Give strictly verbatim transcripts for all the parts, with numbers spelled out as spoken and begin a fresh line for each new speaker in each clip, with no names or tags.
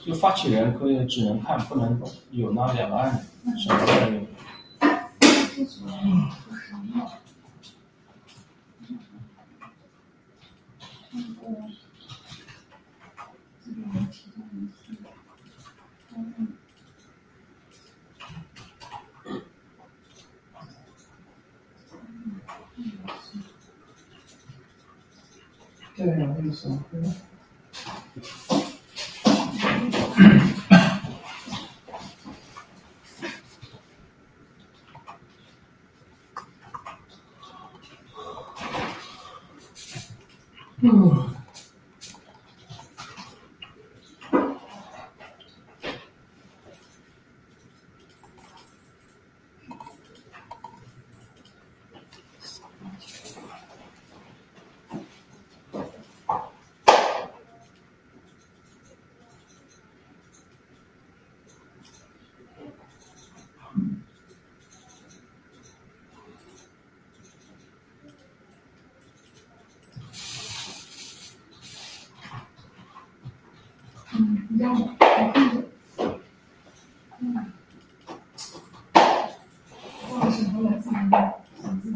就发起人可以只能看，不能有那两个按钮，什么按钮？
对呀，为什么？嗯。嗯，你让我我看着。嗯。忘了什么了，自己想自己。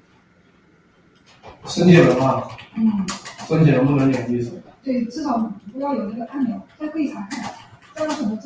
升级轮嘛。
嗯。
升级轮不能点意思。
对，至少不要有那个按钮，它可以查看，但是怎么